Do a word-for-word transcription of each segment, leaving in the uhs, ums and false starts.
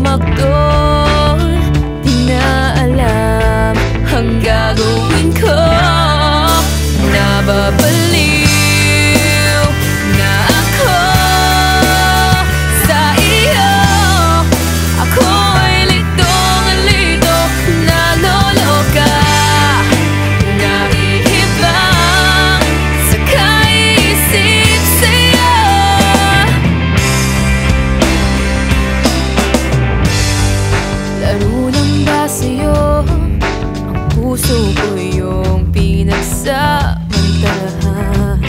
magdol. Di na alam ang gagawin ko. Nababaliw na ako sa iyo. Ako'y litong-lito, naloloka, nahihibang sa kaisip sa'yo. Laro lang ba sa'yo ang puso ko yung pinagsamantalahan?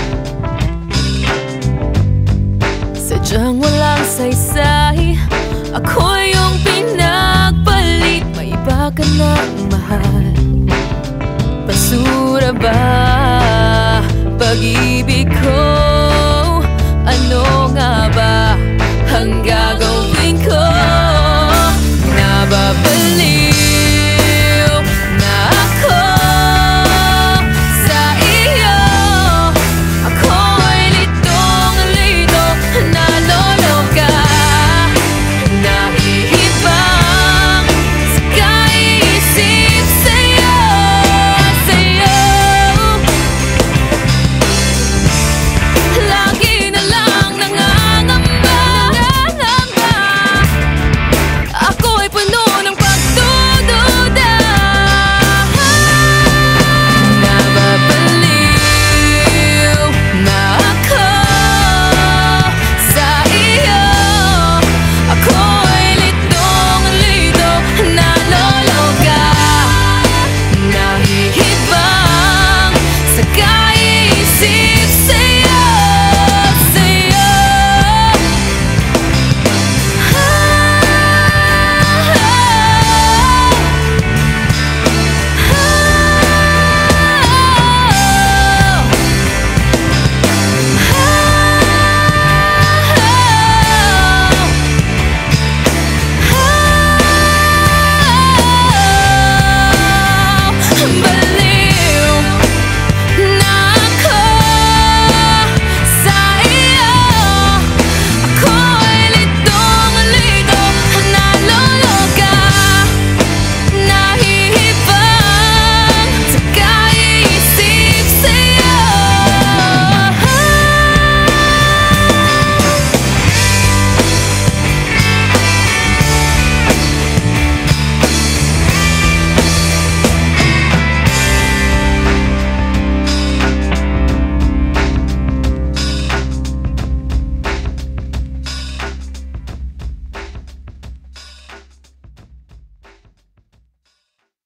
Sadyang walang saysay, ako yung pinagpalit. May iba ka ng mahal, basura ba?